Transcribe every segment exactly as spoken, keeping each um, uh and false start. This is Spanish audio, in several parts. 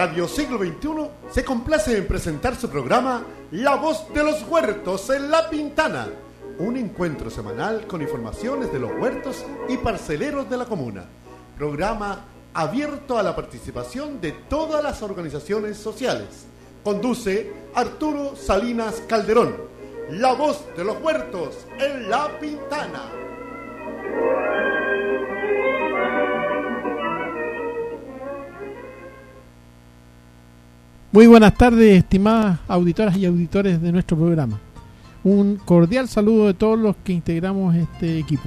Radio Siglo veintiuno se complace en presentar su programa La Voz de los Huertos en La Pintana, un encuentro semanal con informaciones de los huertos y parceleros de la comuna. Programa abierto a la participación de todas las organizaciones sociales. Conduce Arturo Salinas Calderón. La Voz de los Huertos en La Pintana. Muy buenas tardes, estimadas auditoras y auditores de nuestro programa. Un cordial saludo de todos los que integramos este equipo.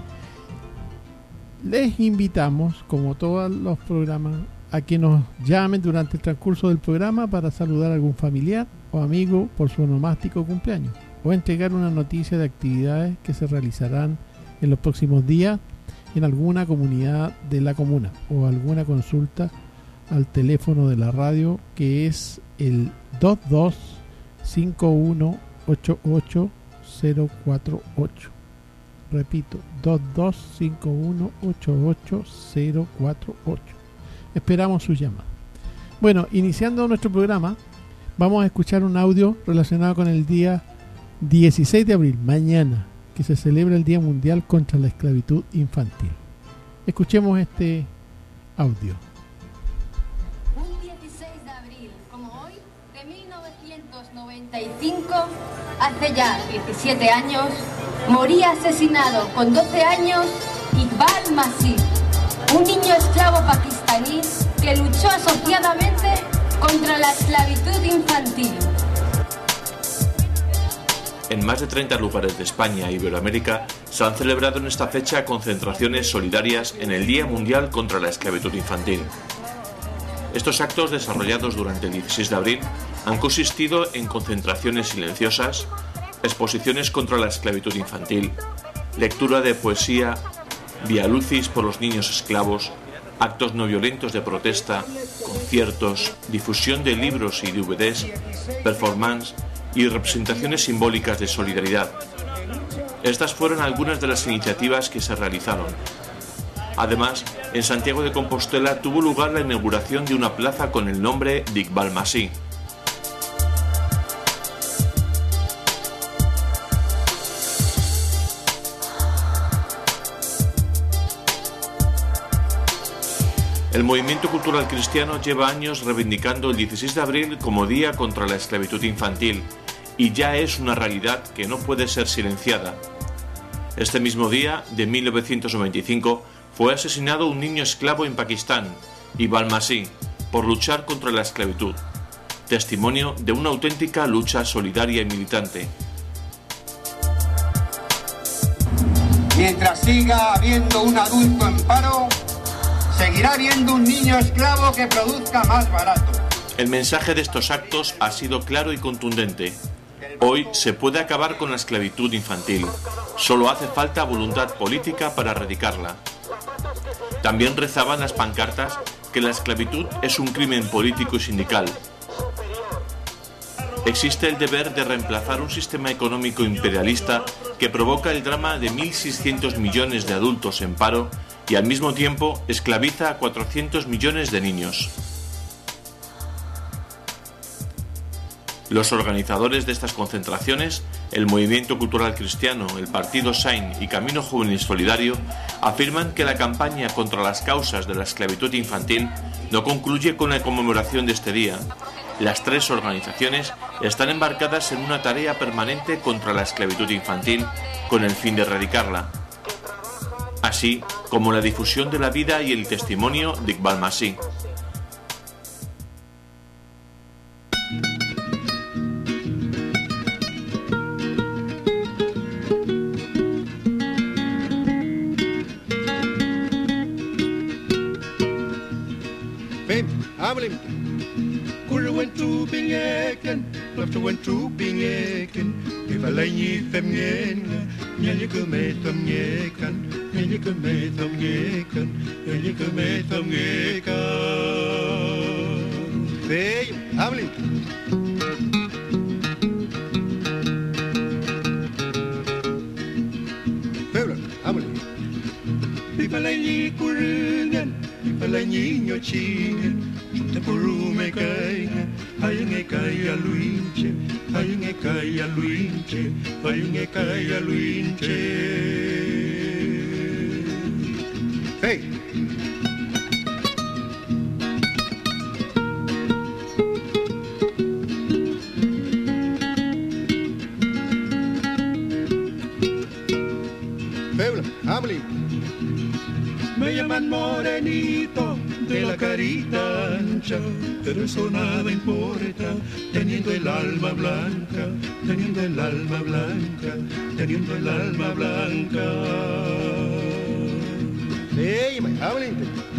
Les invitamos, como todos los programas, a que nos llamen durante el transcurso del programa para saludar a algún familiar o amigo por su onomástico cumpleaños, o entregar una noticia de actividades que se realizarán en los próximos días en alguna comunidad de la comuna, o alguna consulta al teléfono de la radio, que es el dos dos cinco uno ocho ocho cero cuatro ocho. Repito, dos dos cinco uno ocho ocho cero cuatro ocho. Esperamos su llamada. Bueno, iniciando nuestro programa, vamos a escuchar un audio relacionado con el día dieciséis de abril, mañana, que se celebra el Día Mundial contra la Esclavitud Infantil. Escuchemos este audio. noventa y cinco, hace ya diecisiete años, moría asesinado con doce años Iqbal Masih, un niño esclavo pakistaní que luchó asociadamente contra la esclavitud infantil. En más de treinta lugares de España e Iberoamérica se han celebrado en esta fecha concentraciones solidarias en el Día Mundial contra la Esclavitud Infantil. Estos actos, desarrollados durante el dieciséis de abril, han consistido en concentraciones silenciosas, exposiciones contra la esclavitud infantil, lectura de poesía, vía lucis por los niños esclavos, actos no violentos de protesta, conciertos, difusión de libros y D V Ds, performance y representaciones simbólicas de solidaridad. Estas fueron algunas de las iniciativas que se realizaron. Además, en Santiago de Compostela tuvo lugar la inauguración de una plaza con el nombre de Iqbal Masih. El movimiento cultural cristiano lleva años reivindicando el dieciséis de abril como Día contra la Esclavitud Infantil, y ya es una realidad que no puede ser silenciada. Este mismo día, de mil novecientos noventa y cinco, fue asesinado un niño esclavo en Pakistán, Iqbal Masih, por luchar contra la esclavitud. Testimonio de una auténtica lucha solidaria y militante. Mientras siga habiendo un adulto en paro, seguirá habiendo un niño esclavo que produzca más barato. El mensaje de estos actos ha sido claro y contundente. Hoy se puede acabar con la esclavitud infantil. Solo hace falta voluntad política para erradicarla. También rezaban las pancartas que la esclavitud es un crimen político y sindical. Existe el deber de reemplazar un sistema económico imperialista que provoca el drama de mil seiscientos millones de adultos en paro y al mismo tiempo esclaviza a cuatrocientos millones de niños. Los organizadores de estas concentraciones, el Movimiento Cultural Cristiano, el Partido Sain y Camino Juvenil Solidario, afirman que la campaña contra las causas de la esclavitud infantil no concluye con la conmemoración de este día. Las tres organizaciones están embarcadas en una tarea permanente contra la esclavitud infantil con el fin de erradicarla, así como la difusión de la vida y el testimonio de Iqbal Masih. Ipalanyi kulungan, ipalanyi nyochingan, te polume caiga, hay un ecaya luinche, hay un ecaya luinche, hay un ecaya luinche. Hey. Me llaman morenito de la carita ancha, pero eso nada importa, teniendo el alma blanca, teniendo el alma blanca, teniendo el alma blanca. Hey, me hablen.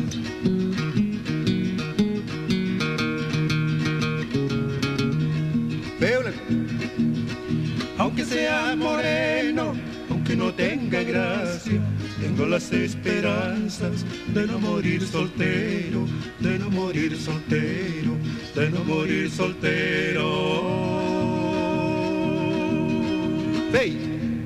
Aunque sea moreno, aunque no tenga gracia, tengo las esperanzas de no morir soltero, de no morir soltero, de no morir soltero. Hey.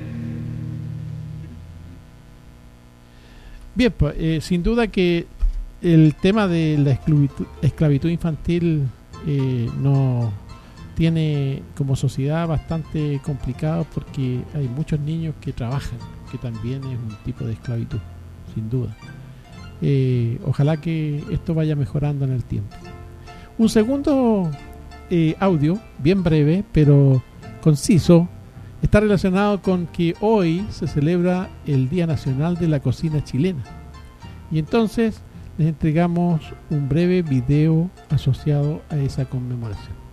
Bien, pues eh, sin duda que el tema de la esclavitud, esclavitud infantil eh, no tiene como sociedad bastante complicado, porque hay muchos niños que trabajan, que también es un tipo de esclavitud, sin duda. Eh, ojalá que esto vaya mejorando en el tiempo. Un segundo eh, audio, bien breve, pero conciso, está relacionado con que hoy se celebra el Día Nacional de la Cocina Chilena. Y entonces les entregamos un breve video asociado a esa conmemoración.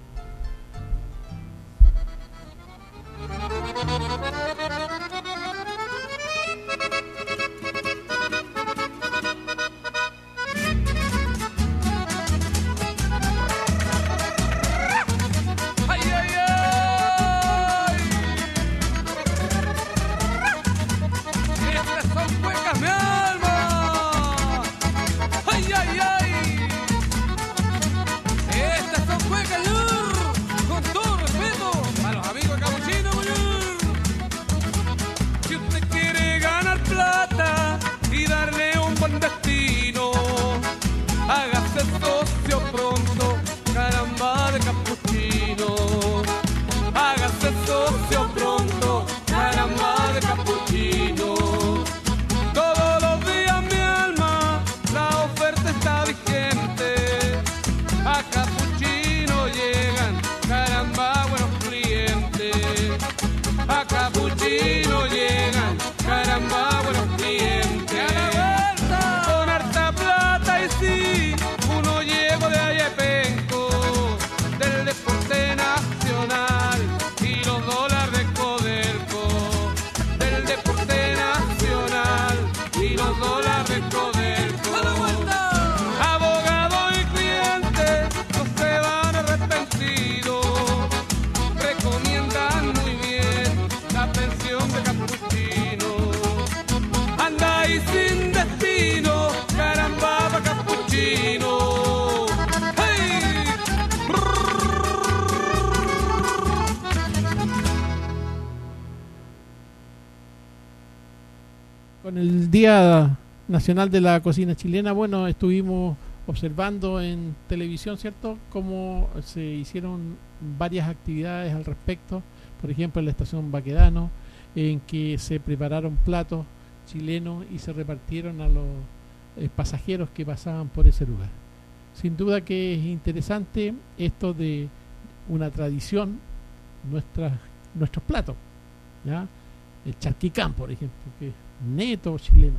Con el Día Nacional de la Cocina Chilena, bueno, estuvimos observando en televisión, ¿cierto?, cómo se hicieron varias actividades al respecto. Por ejemplo, en la estación Baquedano, en que se prepararon platos chilenos y se repartieron a los eh, pasajeros que pasaban por ese lugar. Sin duda que es interesante esto de una tradición, nuestras, nuestros platos, ¿ya? El charquicán, por ejemplo, que es neto chileno,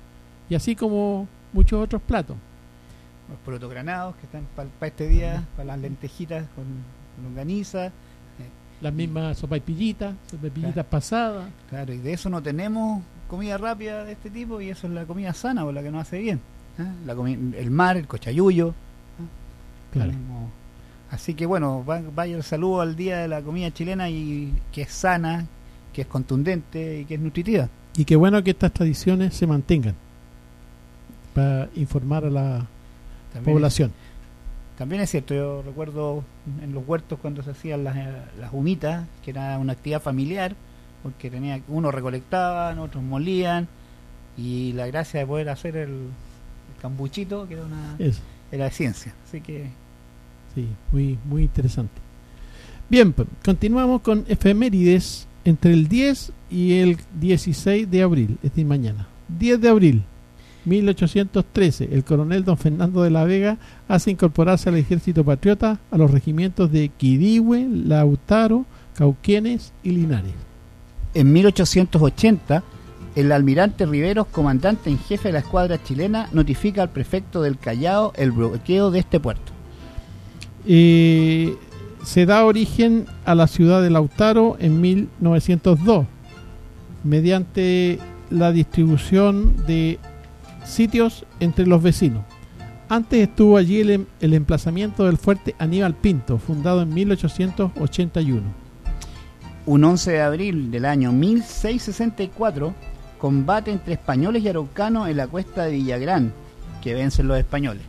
y así como muchos otros platos. Los porotos granados que están para pa este día, para las lentejitas con longaniza, eh. las mismas sopaipillitas, sopaipillitas claro. pasadas. Claro, y de eso no tenemos comida rápida de este tipo, y eso es la comida sana, o la que nos hace bien, ¿eh? La el mar, el cochayuyo, ¿eh? Claro. Tenemos, así que bueno, va, vaya el saludo al Día de la Comida Chilena, y que es sana, que es contundente y que es nutritiva. Y qué bueno que estas tradiciones se mantengan para informar a la también población. Es, también es cierto, yo recuerdo en los huertos cuando se hacían las, las humitas, que era una actividad familiar, porque tenía unos recolectaban, otros molían, y la gracia de poder hacer el, el cambuchito, que era una, era de ciencia. Así que sí, muy, muy interesante. Bien, pues, continuamos con efemérides entre el diez y el dieciséis de abril, es decir, mañana. diez de abril, mil ochocientos trece, el coronel don Fernando de la Vega hace incorporarse al ejército patriota a los regimientos de Quirihue, Lautaro, Cauquenes y Linares. en mil ochocientos ochenta, el almirante Riveros, comandante en jefe de la escuadra chilena, notifica al prefecto del Callao el bloqueo de este puerto. Eh, se da origen a la ciudad de Lautaro en mil novecientos dos, mediante la distribución de sitios entre los vecinos. Antes estuvo allí el, el emplazamiento del fuerte Aníbal Pinto, fundado en mil ochocientos ochenta y uno. Un once de abril del año mil seiscientos sesenta y cuatro, combate entre españoles y araucanos en la cuesta de Villagrán, que vencen los españoles.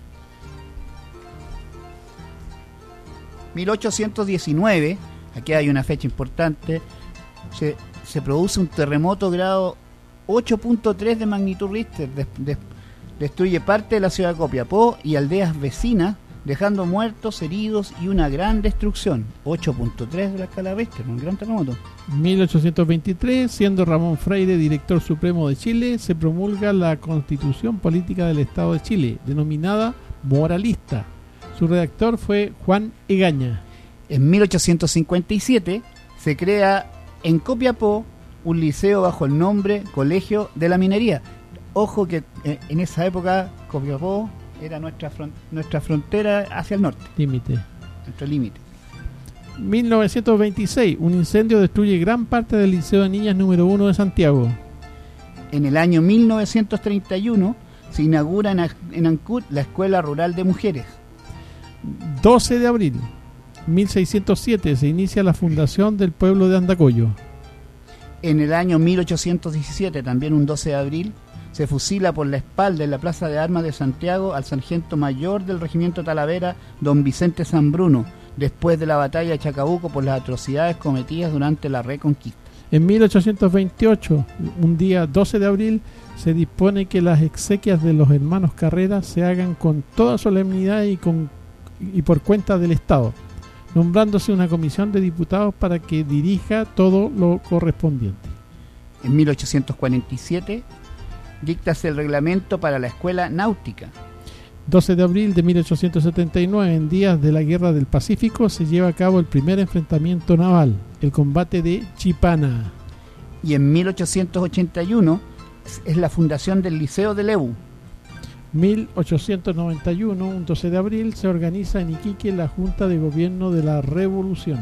mil ochocientos diecinueve, aquí hay una fecha importante, se, se produce un terremoto grado ocho punto tres de magnitud Richter, de, de, destruye parte de la ciudad de Copiapó y aldeas vecinas, dejando muertos, heridos y una gran destrucción. ocho punto tres de la escala Richter, un gran terremoto. mil ochocientos veintitrés, siendo Ramón Freire director supremo de Chile, se promulga la Constitución Política del Estado de Chile, denominada Moralista. Su redactor fue Juan Egaña. En mil ochocientos cincuenta y siete se crea en Copiapó un liceo bajo el nombre Colegio de la Minería. Ojo que eh, en esa época Copiapó era nuestra, front- nuestra frontera hacia el norte, Límite. nuestro límite. mil novecientos veintiséis, un incendio destruye gran parte del Liceo de Niñas número uno de Santiago. En el año mil novecientos treinta y uno se inaugura en, Ac- en Ancud la Escuela Rural de Mujeres. doce de abril, mil seiscientos siete, se inicia la fundación del pueblo de Andacollo. En el año mil ochocientos diecisiete, también un doce de abril, se fusila por la espalda en la Plaza de Armas de Santiago al sargento mayor del Regimiento Talavera, don Vicente Sanbruno, después de la batalla de Chacabuco por las atrocidades cometidas durante la Reconquista. En mil ochocientos veintiocho, un día doce de abril, se dispone que las exequias de los hermanos Carrera se hagan con toda solemnidad y, con, y por cuenta del Estado, nombrándose una comisión de diputados para que dirija todo lo correspondiente. En mil ochocientos cuarenta y siete, díctase el reglamento para la Escuela Náutica. doce de abril de mil ochocientos setenta y nueve, en días de la Guerra del Pacífico, se lleva a cabo el primer enfrentamiento naval, el combate de Chipana. Y en mil ochocientos ochenta y uno es la fundación del Liceo de Lebu. mil ochocientos noventa y uno, un doce de abril, se organiza en Iquique la Junta de Gobierno de la Revolución.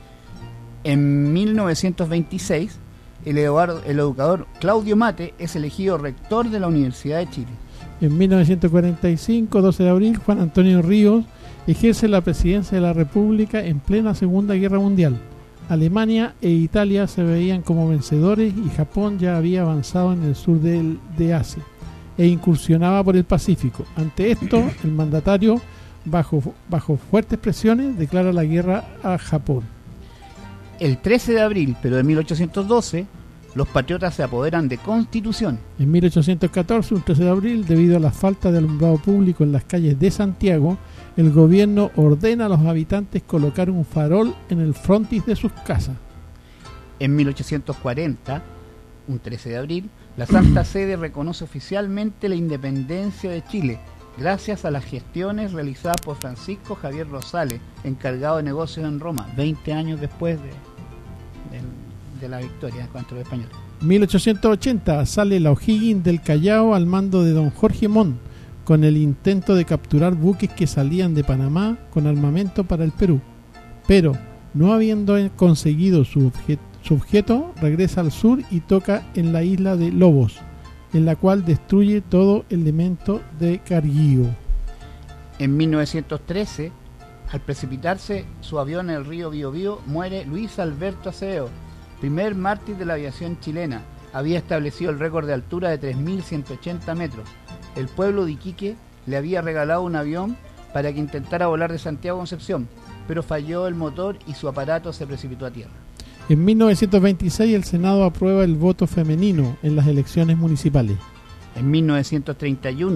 En mil novecientos veintiséis, el educador, el educador Claudio Mate es elegido rector de la Universidad de Chile. En mil novecientos cuarenta y cinco, doce de abril, Juan Antonio Ríos ejerce la presidencia de la República en plena Segunda Guerra Mundial. Alemania e Italia se veían como vencedores y Japón ya había avanzado en el sur del, de Asia e incursionaba por el Pacífico. Ante esto, el mandatario, bajo, bajo fuertes presiones, declara la guerra a Japón. El trece de abril, pero de mil ochocientos doce, los patriotas se apoderan de Constitución. En mil ochocientos catorce, un trece de abril, debido a la falta de alumbrado público en las calles de Santiago, el gobierno ordena a los habitantes colocar un farol en el frontis de sus casas. En mil ochocientos cuarenta, un trece de abril, la Santa Sede reconoce oficialmente la independencia de Chile, gracias a las gestiones realizadas por Francisco Javier Rosales, encargado de negocios en Roma, veinte años después de, de, de la victoria contra los españoles. mil ochocientos ochenta, sale la O'Higgins del Callao al mando de don Jorge Montt, con el intento de capturar buques que salían de Panamá con armamento para el Perú. Pero, no habiendo conseguido su, objet, su objeto, regresa al sur y toca en la isla de Lobos, en la cual destruye todo elemento de carguío. En mil novecientos trece, al precipitarse su avión en el río Biobío, muere Luis Alberto Acevedo, primer mártir de la aviación chilena. Había establecido el récord de altura de tres mil ciento ochenta metros. El pueblo de Iquique le había regalado un avión para que intentara volar de Santiago a Concepción, pero falló el motor y su aparato se precipitó a tierra. En mil novecientos veintiséis, el Senado aprueba el voto femenino en las elecciones municipales. En mil novecientos treinta y uno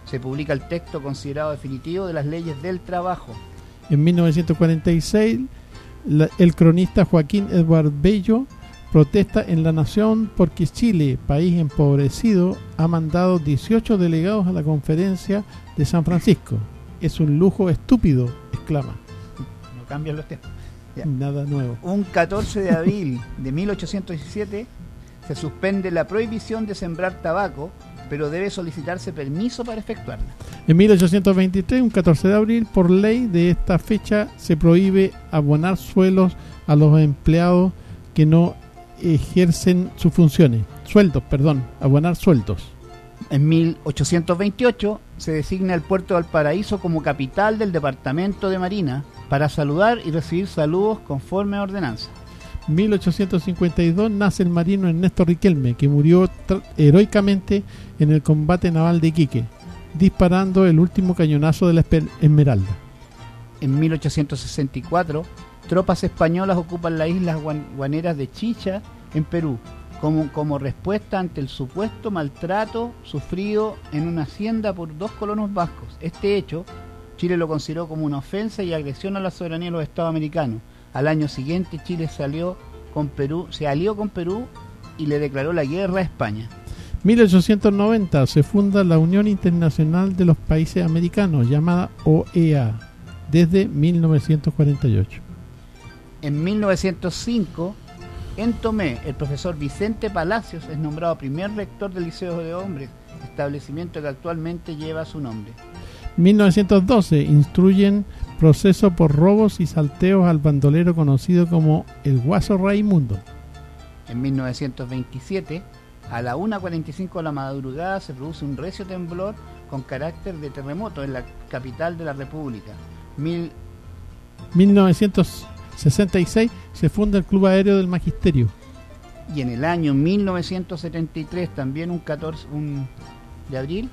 se publica el texto considerado definitivo de las leyes del trabajo. En mil novecientos cuarenta y seis, la, el cronista Joaquín Edward Bello protesta en La Nación porque Chile, país empobrecido, ha mandado dieciocho delegados a la conferencia de San Francisco. Es un lujo estúpido, exclama. No cambian los temas. Ya. Nada nuevo. Un catorce de abril de mil ochocientos diecisiete se suspende la prohibición de sembrar tabaco, pero debe solicitarse permiso para efectuarla. En mil ochocientos veintitrés, un catorce de abril, por ley de esta fecha se prohíbe abonar suelos a los empleados que no ejercen sus funciones. Sueldos, perdón, abonar sueldos. En mil ochocientos veintiocho se designa el puerto de Valparaíso como capital del departamento de Marina para saludar y recibir saludos conforme a ordenanza. mil ochocientos cincuenta y dos nace el marino Ernesto Riquelme, que murió tra- heroicamente en el combate naval de Iquique, disparando el último cañonazo de la Esper- Esmeralda. En mil ochocientos sesenta y cuatro, tropas españolas ocupan las islas guan- guaneras de Chicha, en Perú, como, como respuesta ante el supuesto maltrato sufrido en una hacienda por dos colonos vascos. Este hecho, Chile lo consideró como una ofensa y agresión a la soberanía de los Estados americanos. Al año siguiente, Chile salió con Perú, se alió con Perú y le declaró la guerra a España. mil ochocientos noventa se funda la Unión Internacional de los Países Americanos, llamada O E A, desde mil novecientos cuarenta y ocho. En mil novecientos cinco, en Tomé, el profesor Vicente Palacios es nombrado primer rector del Liceo de Hombres, establecimiento que actualmente lleva su nombre. mil novecientos doce instruyen proceso por robos y salteos al bandolero conocido como el Guaso Raimundo. En mil novecientos veintisiete, a la una cuarenta y cinco de la madrugada se produce un recio temblor con carácter de terremoto en la capital de la República. Mil... mil novecientos sesenta y seis se funda el Club Aéreo del Magisterio. Y en el año mil novecientos setenta y tres, también un catorce un de abril,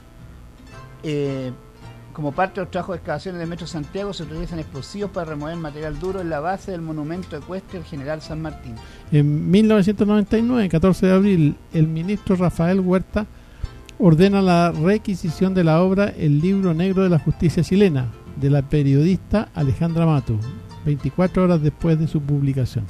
eh, como parte de los trabajos de excavaciones del Metro Santiago, se utilizan explosivos para remover material duro en la base del monumento ecuestre del General San Martín. En mil novecientos noventa y nueve, catorce de abril, el ministro Rafael Huerta ordena la requisición de la obra El Libro Negro de la Justicia Chilena, de la periodista Alejandra Mato, veinticuatro horas después de su publicación.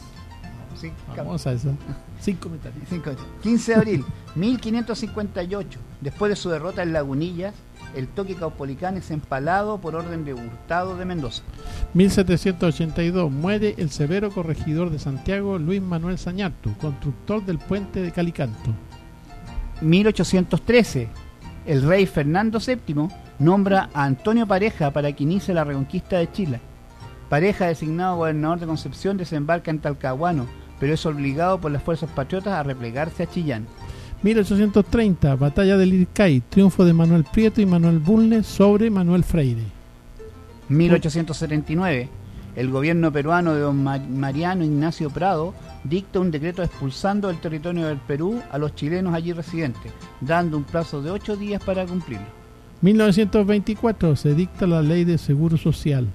Sí, Vamos a eso. Sin comentarios. quince de abril, mil quinientos cincuenta y ocho, después de su derrota en Lagunillas, el Toque Caupolicán es empalado por orden de Hurtado de Mendoza. mil setecientos ochenta y dos, muere el severo corregidor de Santiago, Luis Manuel Sañartu, constructor del puente de Calicanto. mil ochocientos trece, el rey Fernando séptimo nombra a Antonio Pareja para que inicie la reconquista de Chile. Pareja, designado gobernador de Concepción, desembarca en Talcahuano, pero es obligado por las fuerzas patriotas a replegarse a Chillán. mil ochocientos treinta, batalla del Ircay, triunfo de Manuel Prieto y Manuel Bulnes sobre Manuel Freire. mil ochocientos setenta y nueve, el gobierno peruano de don Mariano Ignacio Prado dicta un decreto expulsando del territorio del Perú a los chilenos allí residentes, dando un plazo de ocho días para cumplirlo. mil novecientos veinticuatro, se dicta la Ley de Seguro Social.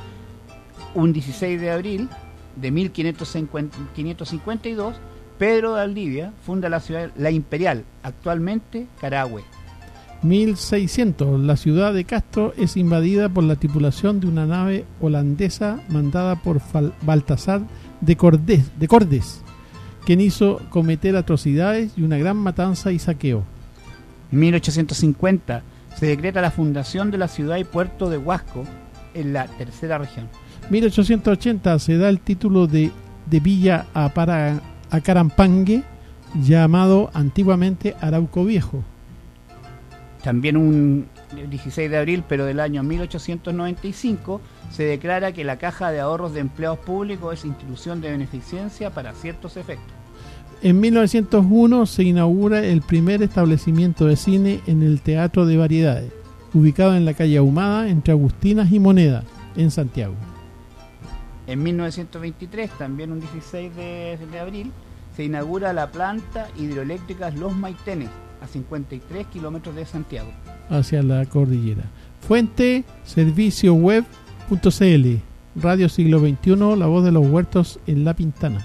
Un dieciséis de abril de mil quinientos cincuenta y dos, Pedro de Valdivia funda la ciudad La Imperial, actualmente Carahue. mil seiscientos, la ciudad de Castro es invadida por la tripulación de una nave holandesa mandada por Fal- Baltasar de Cordes, de Cordes, quien hizo cometer atrocidades y una gran matanza y saqueo. mil ochocientos cincuenta, se decreta la fundación de la ciudad y puerto de Huasco, en la tercera región. mil ochocientos ochenta, se da el título de, de villa a, para, a Carampangue, llamado antiguamente Arauco Viejo. También un dieciséis de abril, pero del año mil ochocientos noventa y cinco, se declara que la Caja de Ahorros de Empleados Públicos es institución de beneficencia para ciertos efectos. En mil novecientos uno se inaugura el primer establecimiento de cine en el Teatro de Variedades, ubicado en la calle Ahumada, entre Agustinas y Moneda, en Santiago. En mil novecientos veintitrés, también un dieciséis de abril, se inaugura la planta hidroeléctrica Los Maitenes, a cincuenta y tres kilómetros de Santiago. Hacia la cordillera. Fuente, servicio web punto c l, Radio Siglo veintiuno, la voz de los huertos en La Pintana.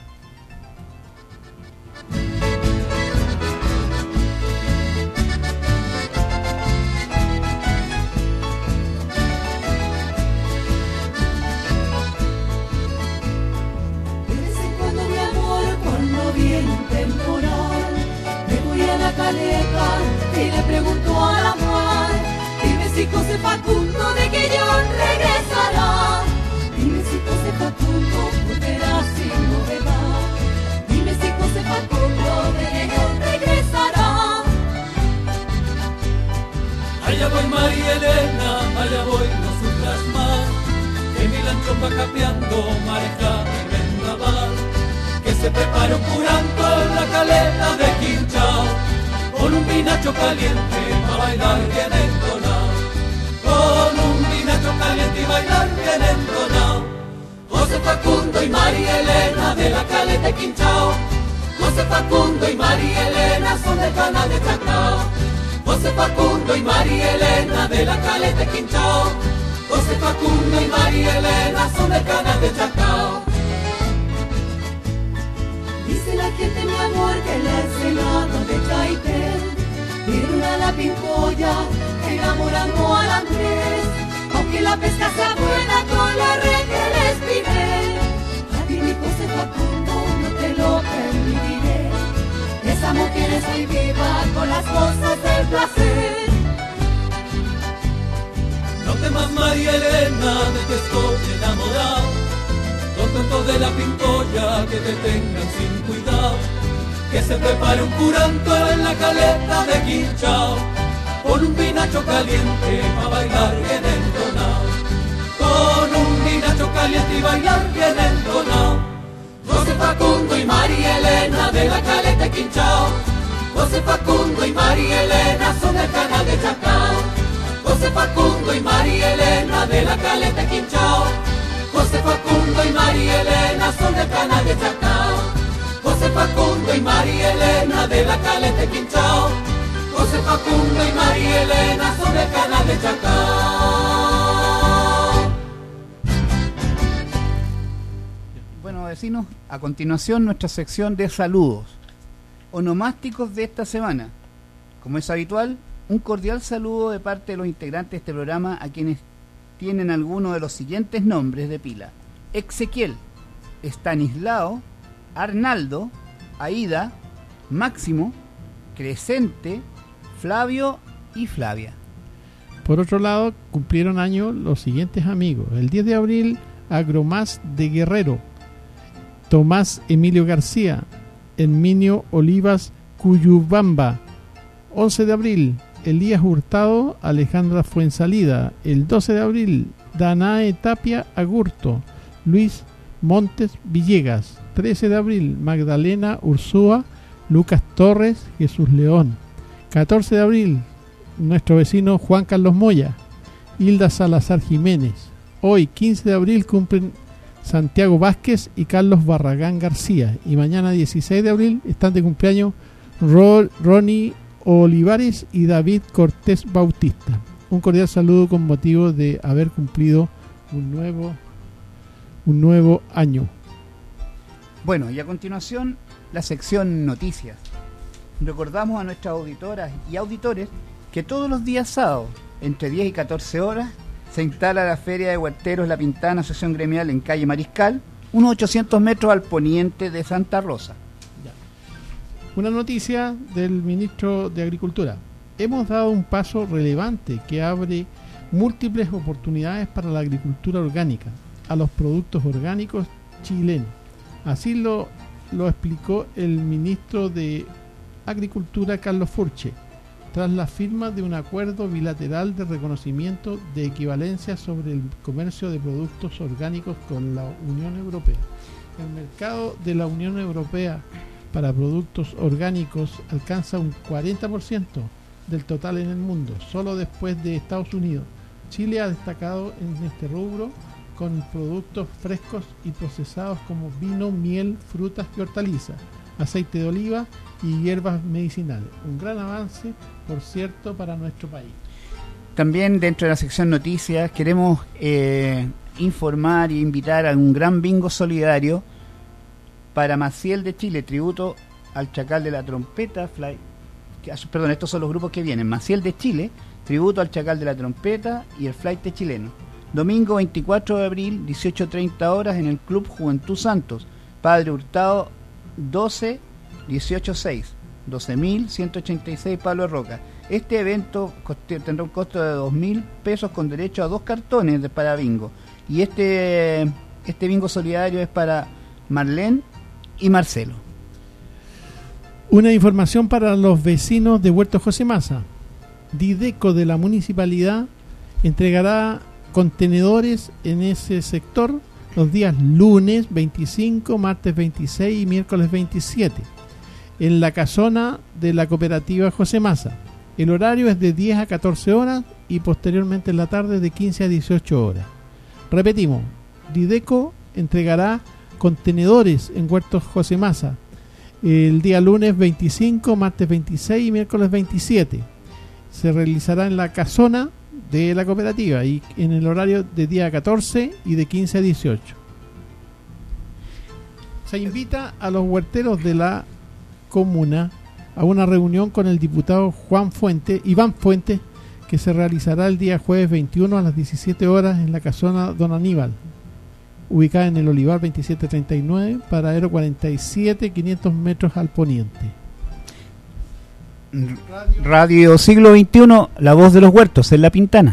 viene un temporal. Me voy a la caleta y le pregunto a la mar, dime si José Facundo de Guillón regresará. Dime si José Facundo volverá sin novedad. Dime si José Facundo de Guillón regresará. Allá voy María Elena, allá voy, no sufras más, que mi lanchón va capeando mareja en vendaval, que se prepare un curanto en la caleta de Quinchao, con un vinacho caliente para bailar bien entonado, con un vinacho caliente y bailar bien entonado. José Facundo y María Elena de la caleta de Quinchao, José Facundo y María Elena son del canal de Chacao. José Facundo y María Elena de la caleta de Quinchao, José Facundo y María Elena son del canal de Chacao. Dice la gente, mi amor, que en la ensenada de Chaitén vieron a la Pimpolla enamorando al Andrés, aunque la pesca sea buena con la red que les pide. A ti mi José Facundo no te lo permitiré, esa mujer es muy viva con las cosas del placer. No temas María Elena de que estoy enamorado, los tontos de la Pintoya que te tengan sin cuidado, que se prepare un curanto en la caleta de Quinchao, con un vinacho caliente para bailar bien entonado, con un vinacho caliente y bailar bien entonado. José Facundo y María Elena de la caleta de Quinchao, José Facundo y María Elena son del canal de Chacao, José Facundo y María Elena de la caleta de Quinchao, José Facundo y María Elena son del canal de Chacao, José Facundo y María Elena de la caleta de Quinchao, José Facundo y María Elena son del canal de Chacao. Bueno, vecinos, a continuación nuestra sección de saludos onomásticos de esta semana. Como es habitual, un cordial saludo de parte de los integrantes de este programa a quienes tienen alguno de los siguientes nombres de pila: Ezequiel, Estanislao, Arnaldo, Aida, Máximo, Crescente, Flavio y Flavia. Por otro lado, cumplieron año los siguientes amigos. El diez de abril, Agromás de Guerrero, Tomás Emilio García, Herminio Olivas Cuyubamba. once de abril, Elías Hurtado, Alejandra Fuensalida. El doce de abril, Danae Tapia Agurto, Luis Montes Villegas. trece de abril, Magdalena Ursúa, Lucas Torres, Jesús León. catorce de abril, nuestro vecino Juan Carlos Moya, Hilda Salazar Jiménez. Hoy, quince de abril, cumplen Santiago Vázquez y Carlos Barragán García. Y mañana, dieciséis de abril, están de cumpleaños Ro- Ronnie Olivares y David Cortés Bautista. Un cordial saludo con motivo de haber cumplido un nuevo, un nuevo año. Bueno, y a continuación, la sección Noticias. Recordamos a nuestras auditoras y auditores que todos los días sábados, entre diez y catorce horas, se instala la Feria de Huerteros La Pintana, Asociación Gremial, en calle Mariscal, unos ochocientos metros al poniente de Santa Rosa. Una noticia del ministro de Agricultura. Hemos dado un paso relevante que abre múltiples oportunidades para la agricultura orgánica, a los productos orgánicos chilenos. Así lo, lo explicó el ministro de Agricultura, Carlos Furche, tras la firma de un acuerdo bilateral de reconocimiento de equivalencia sobre el comercio de productos orgánicos con la Unión Europea. El mercado de la Unión Europea para productos orgánicos alcanza un cuarenta por ciento del total en el mundo, solo después de Estados Unidos. Chile ha destacado en este rubro con productos frescos y procesados como vino, miel, frutas y hortalizas, aceite de oliva y hierbas medicinales. Un gran avance, por cierto, para nuestro país. También dentro de la sección Noticias queremos eh, informar e invitar a un gran bingo solidario para Maciel de Chile, tributo al Chacal de la Trompeta, Fly, que, perdón, estos son los grupos que vienen: Maciel de Chile, tributo al Chacal de la Trompeta y el Flight chileno. Domingo veinticuatro de abril, dieciocho treinta horas, en el Club Juventud Santos, Padre Hurtado doce dieciocho seis, doce mil ciento ochenta y seis Pablo Roca. Este evento coste, tendrá un costo de dos mil pesos con derecho a dos cartones de, para bingo. Y este, este bingo solidario es para Marlene y Marcelo. Una información para los vecinos de Huerto José Massa. Dideco de la municipalidad entregará contenedores en ese sector los días lunes veinticinco, martes veintiséis y miércoles veintisiete en la casona de la cooperativa José Massa. El horario es de diez a catorce horas y posteriormente en la tarde de quince a dieciocho horas. Repetimos, Dideco entregará contenedores en Huerto José Massa el día lunes veinticinco, martes veintiséis y miércoles veintisiete. Se realizará en la casona de la cooperativa y en el horario de día a catorce y de quince a dieciocho. Se invita a los huerteros de la comuna a una reunión con el diputado Juan Fuente, Iván Fuentes, que se realizará el día jueves veintiuno a las diecisiete horas en la casona Don Aníbal, ubicada en el Olivar veintisiete treinta y nueve, paradero cuarenta y siete, quinientos metros al poniente. Radio, Radio Siglo veintiuno, la voz de los huertos en La Pintana.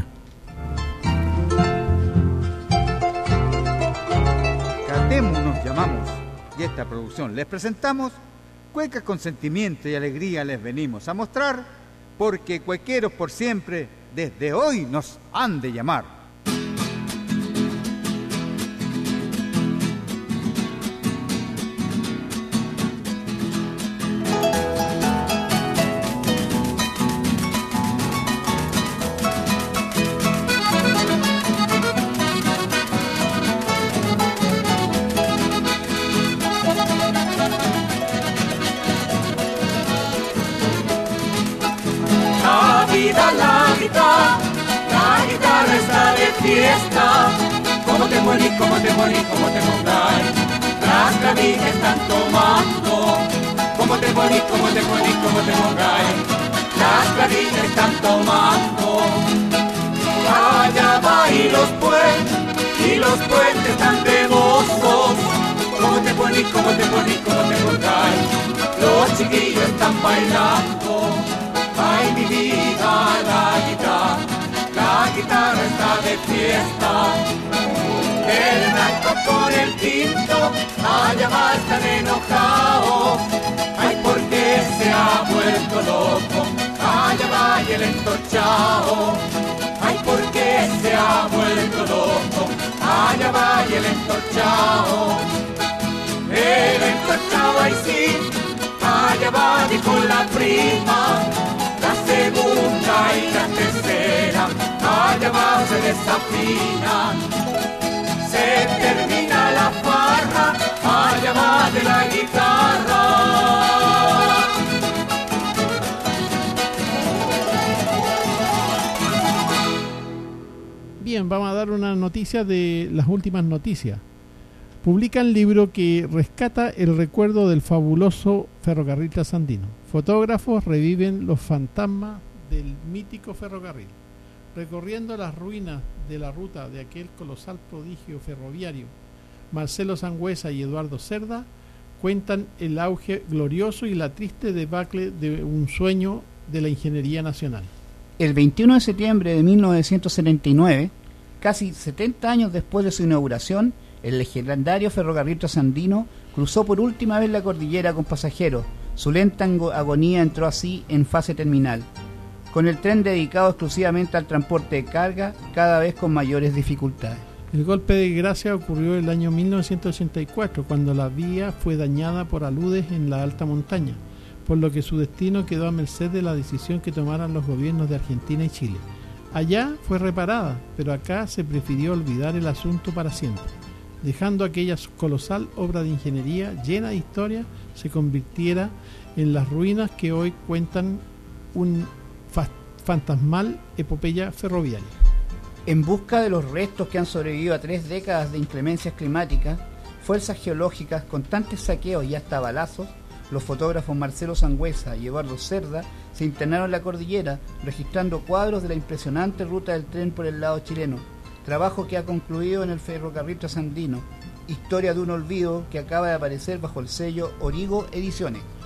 Catemos nos llamamos, y esta producción les presentamos cuecas con sentimiento y alegría les venimos a mostrar, porque cuequeros por siempre desde hoy nos han de llamar. Fiesta, cómo te morí, cómo te morí, cómo te montáis, las clavijas están tomando, cómo te morí, cómo te morí, cómo te montáis, las clavijas están tomando, allá va y los puentes, y los puentes están de gozos, cómo te morí, cómo te morí, cómo te montáis, los chiquillos están bailando, ay mi vida, la guitarra. La guitarra está de fiesta, el blanco con el tinto, allá va están enojados, ay porque se ha vuelto loco, allá va y el entorchado, ay porque se ha vuelto loco, allá va y el entorchado, el entorchado ahí sí, allá va dijo la prima, la segunda y la tercera, allá va se desafinan, se termina la farra, allá va de la guitarra. Bien, vamos a dar una noticia de las últimas noticias. Publican libro que rescata el recuerdo del fabuloso ferrocarril trasandino. Fotógrafos reviven los fantasmas del mítico ferrocarril. Recorriendo las ruinas de la ruta de aquel colosal prodigio ferroviario, Marcelo Sangüesa y Eduardo Cerda cuentan el auge glorioso y la triste debacle de un sueño de la ingeniería nacional. El veintiuno de septiembre de mil novecientos setenta y nueve, casi setenta años después de su inauguración, el legendario ferrocarril trasandino cruzó por última vez la cordillera con pasajeros. Su lenta agonía entró así en fase terminal, con el tren dedicado exclusivamente al transporte de carga, cada vez con mayores dificultades. El golpe de gracia ocurrió el año mil novecientos ochenta y cuatro, cuando la vía fue dañada por aludes en la alta montaña, por lo que su destino quedó a merced de la decisión que tomaran los gobiernos de Argentina y Chile. Allá fue reparada, pero acá se prefirió olvidar el asunto para siempre, dejando aquella colosal obra de ingeniería llena de historia se convirtiera en las ruinas que hoy cuentan un fa- fantasmal epopeya ferroviaria. En busca de los restos que han sobrevivido a tres décadas de inclemencias climáticas, fuerzas geológicas, constantes saqueos y hasta balazos, los fotógrafos Marcelo Sangüesa y Eduardo Cerda se internaron en la cordillera, registrando cuadros de la impresionante ruta del tren por el lado chileno, trabajo que ha concluido en el ferrocarril trasandino, historia de un olvido que acaba de aparecer bajo el sello Origo Ediciones.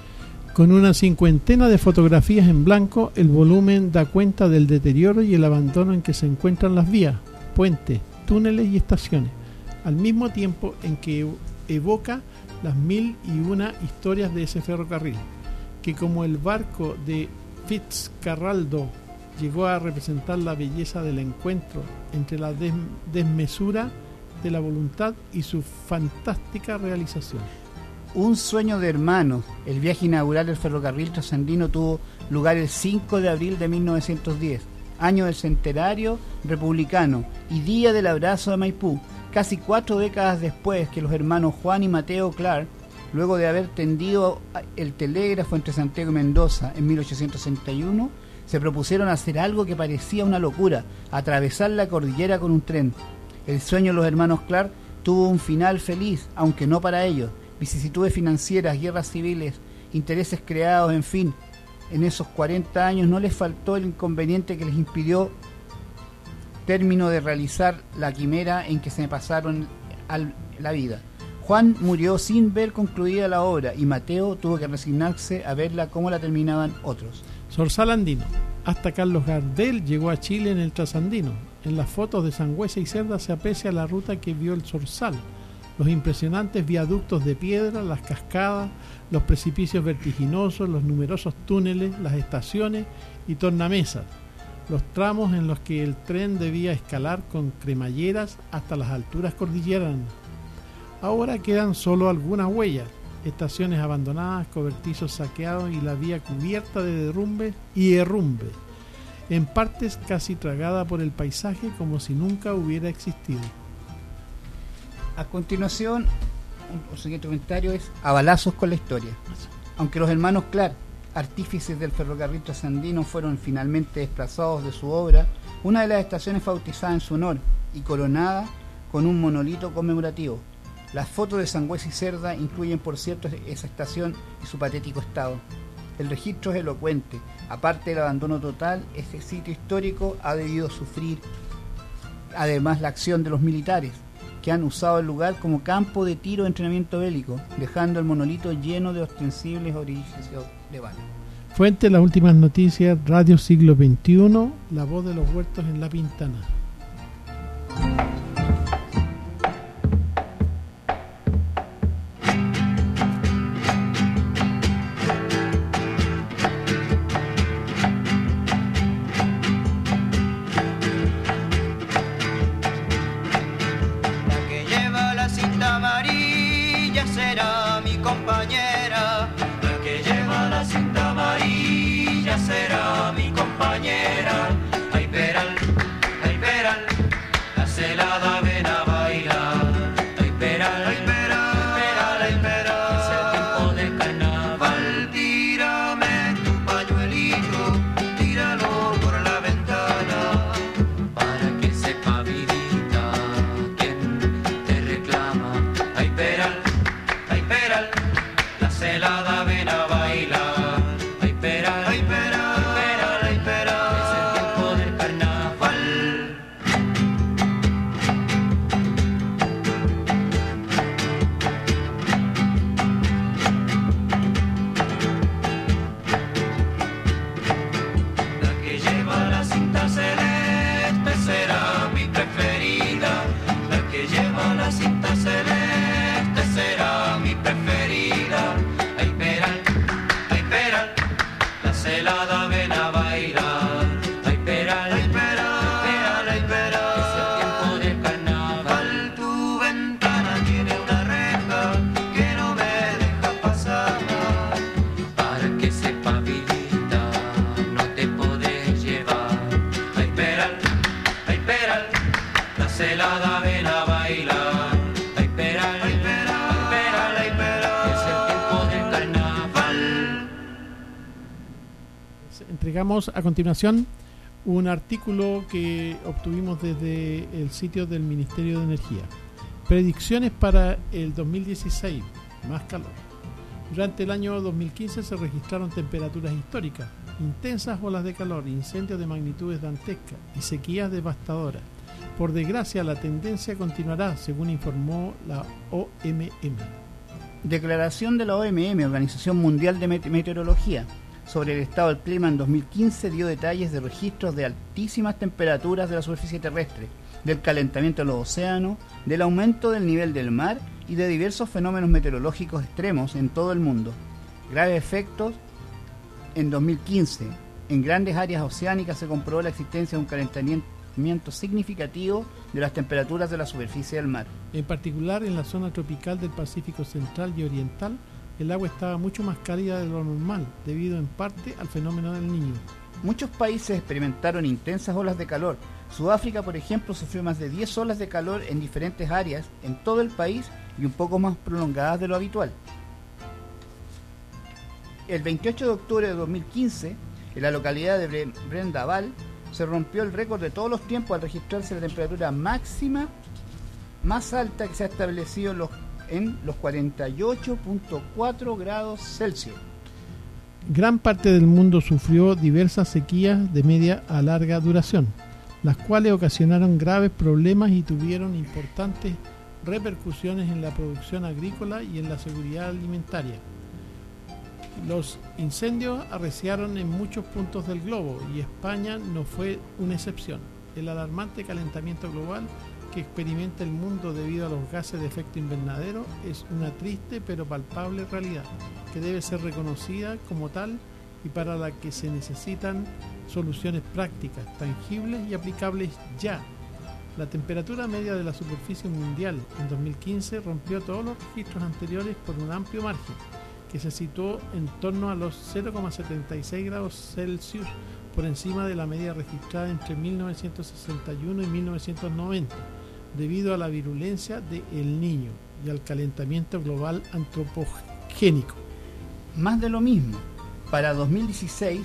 Con una cincuentena de fotografías en blanco, el volumen da cuenta del deterioro y el abandono en que se encuentran las vías, puentes, túneles y estaciones, al mismo tiempo en que evoca las mil y una historias de ese ferrocarril, que como el barco de Fitzcarraldo llegó a representar la belleza del encuentro entre la des- desmesura de la voluntad y su fantástica realización. Un sueño de hermanos. El viaje inaugural del ferrocarril trasandino tuvo lugar el cinco de abril de mil novecientos diez, año del centenario republicano y día del abrazo de Maipú, casi cuatro décadas después que los hermanos Juan y Mateo Clark, luego de haber tendido el telégrafo entre Santiago y Mendoza en mil ochocientos sesenta y uno, se propusieron hacer algo que parecía una locura, atravesar la cordillera con un tren. El sueño de los hermanos Clark tuvo un final feliz, aunque no para ellos. Vicisitudes financieras, guerras civiles, intereses creados, en fin. En esos cuarenta años no les faltó el inconveniente que les impidió término de realizar la quimera en que se pasaron al, la vida. Juan murió sin ver concluida la obra y Mateo tuvo que resignarse a verla como la terminaban otros. Zorzal andino. Hasta Carlos Gardel llegó a Chile en el Trasandino. En las fotos de Sangüesa y Cerda se aprecia la ruta que vio el Zorzal. Los impresionantes viaductos de piedra, las cascadas, los precipicios vertiginosos, los numerosos túneles, las estaciones y tornamesas, los tramos en los que el tren debía escalar con cremalleras hasta las alturas cordilleranas. Ahora quedan solo algunas huellas, estaciones abandonadas, cobertizos saqueados y la vía cubierta de derrumbes y derrumbes, en partes casi tragada por el paisaje como si nunca hubiera existido. A continuación, el siguiente comentario es a balazos con la historia. Aunque los hermanos Clark, artífices del ferrocarril trasandino, fueron finalmente desplazados de su obra, una de las estaciones fue bautizada en su honor y coronada con un monolito conmemorativo. Las fotos de Sangüesa y Cerda incluyen, por cierto, esa estación y su patético estado. El registro es elocuente. Aparte del abandono total, este sitio histórico ha debido sufrir además la acción de los militares, que han usado el lugar como campo de tiro de entrenamiento bélico, dejando el monolito lleno de ostensibles orificios de bala. Fuente: las últimas noticias, Radio Siglo veintiuno, La Voz de los Huertos en La Pintana. Entregamos a continuación un artículo que obtuvimos desde el sitio del Ministerio de Energía. Predicciones para el dos mil dieciséis, más calor. Durante el año dos mil quince se registraron temperaturas históricas, intensas olas de calor, incendios de magnitudes dantescas y sequías devastadoras. Por desgracia, la tendencia continuará, según informó la O M M. Declaración de la O M M, Organización Mundial de Meteorología, sobre el estado del clima en dos mil quince dio detalles de registros de altísimas temperaturas de la superficie terrestre, del calentamiento de los océanos, del aumento del nivel del mar y de diversos fenómenos meteorológicos extremos en todo el mundo. Graves efectos en dos mil quince. En grandes áreas oceánicas se comprobó la existencia de un calentamiento significativo de las temperaturas de la superficie del mar. En particular, en la zona tropical del Pacífico Central y Oriental, el agua estaba mucho más cálida de lo normal, debido en parte al fenómeno del Niño. Muchos países experimentaron intensas olas de calor. Sudáfrica, por ejemplo, sufrió más de diez olas de calor en diferentes áreas en todo el país y un poco más prolongadas de lo habitual. El veintiocho de octubre de dos mil quince, en la localidad de Brendaval, se rompió el récord de todos los tiempos al registrarse la temperatura máxima más alta que se ha establecido en los, en los cuarenta y ocho punto cuatro grados Celsius. Gran parte del mundo sufrió diversas sequías de media a larga duración, las cuales ocasionaron graves problemas y tuvieron importantes repercusiones en la producción agrícola y en la seguridad alimentaria. Los incendios arreciaron en muchos puntos del globo y España no fue una excepción. El alarmante calentamiento global que experimenta el mundo debido a los gases de efecto invernadero es una triste pero palpable realidad que debe ser reconocida como tal y para la que se necesitan soluciones prácticas, tangibles y aplicables ya. La temperatura media de la superficie mundial en dos mil quince rompió todos los registros anteriores por un amplio margen, que se situó en torno a los cero coma setenta y seis grados Celsius por encima de la media registrada entre mil novecientos sesenta y uno y mil novecientos noventa, debido a la virulencia de El Niño y al calentamiento global antropogénico. Más de lo mismo, para dos mil dieciséis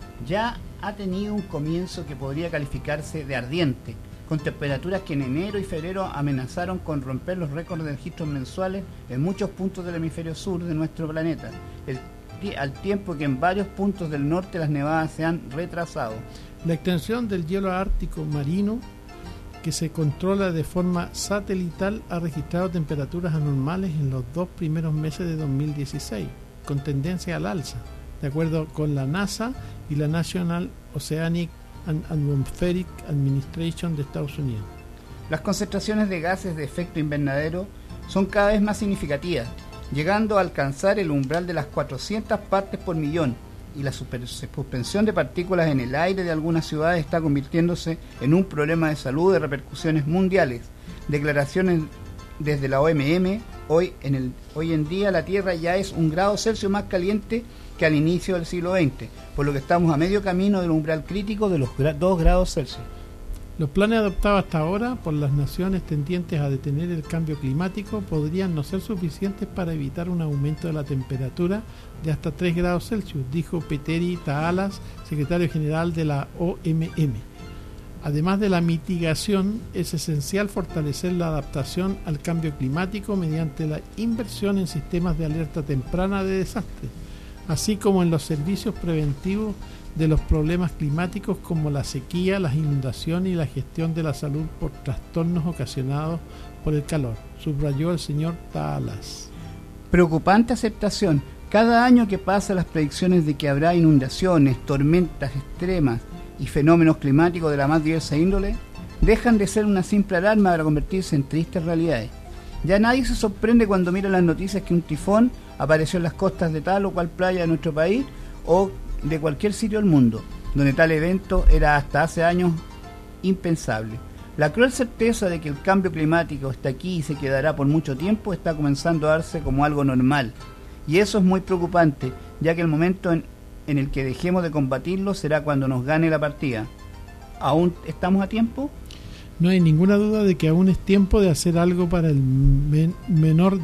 ya ha tenido un comienzo que podría calificarse de ardiente, con temperaturas que en enero y febrero amenazaron con romper los récords de registros mensuales en muchos puntos del hemisferio sur de nuestro planeta, el, al tiempo que en varios puntos del norte las nevadas se han retrasado. La extensión del hielo ártico marino, que se controla de forma satelital, ha registrado temperaturas anormales en los dos primeros meses de dos mil dieciséis, con tendencia al alza, de acuerdo con la NASA y la National Oceanic and Atmospheric Administration de Estados Unidos. Las concentraciones de gases de efecto invernadero son cada vez más significativas, llegando a alcanzar el umbral de las cuatrocientas partes por millón, y la suspensión de partículas en el aire de algunas ciudades está convirtiéndose en un problema de salud de repercusiones mundiales. Declaraciones desde la O M M, hoy en, el, hoy en día la Tierra ya es un grado Celsius más caliente que al inicio del siglo veinte, por lo que estamos a medio camino del umbral crítico de los dos grados Celsius. Los planes adoptados hasta ahora por las naciones tendientes a detener el cambio climático podrían no ser suficientes para evitar un aumento de la temperatura de hasta tres grados Celsius, dijo Petteri Taalas, secretario general de la O M M. Además de la mitigación, es esencial fortalecer la adaptación al cambio climático mediante la inversión en sistemas de alerta temprana de desastres, así como en los servicios preventivos de los problemas climáticos como la sequía, las inundaciones y la gestión de la salud por trastornos ocasionados por el calor, subrayó el señor Taalas. Preocupante aceptación. Cada año que pasa, las predicciones de que habrá inundaciones, tormentas extremas y fenómenos climáticos de la más diversa índole dejan de ser una simple alarma para convertirse en tristes realidades. Ya nadie se sorprende cuando mira las noticias que un tifón apareció en las costas de tal o cual playa de nuestro país o de cualquier sitio del mundo, donde tal evento era hasta hace años impensable. La cruel certeza de que el cambio climático está aquí y se quedará por mucho tiempo está comenzando a darse como algo normal, y eso es muy preocupante, ya que el momento en, en el que dejemos de combatirlo será cuando nos gane la partida. ¿Aún estamos a tiempo? No hay ninguna duda de que aún es tiempo de hacer algo para el men- menor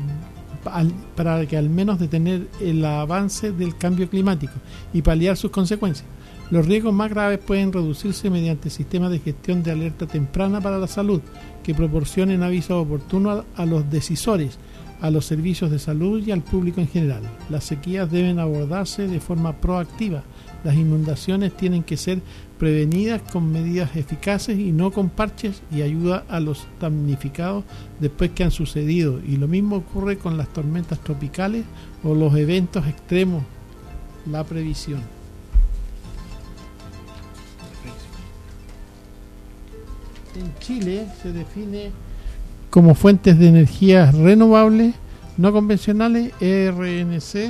para que al menos detener el avance del cambio climático y paliar sus consecuencias. Los riesgos más graves pueden reducirse mediante sistemas de gestión de alerta temprana para la salud que proporcionen avisos oportunos a los decisores, a los servicios de salud y al público en general. Las sequías deben abordarse de forma proactiva. Las inundaciones tienen que ser prevenidas con medidas eficaces y no con parches y ayuda a los damnificados después que han sucedido. Y lo mismo ocurre con las tormentas tropicales o los eventos extremos. La previsión. En Chile se define como fuentes de energías renovables no convencionales E R N C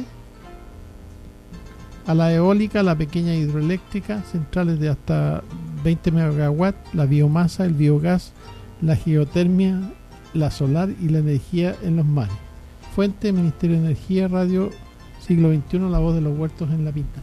a la eólica, la pequeña hidroeléctrica, centrales de hasta veinte megawatts, la biomasa, el biogás, la geotermia, la solar y la energía en los mares. Fuente: Ministerio de Energía, Radio Siglo veintiuno, La Voz de los Huertos en La Pintana.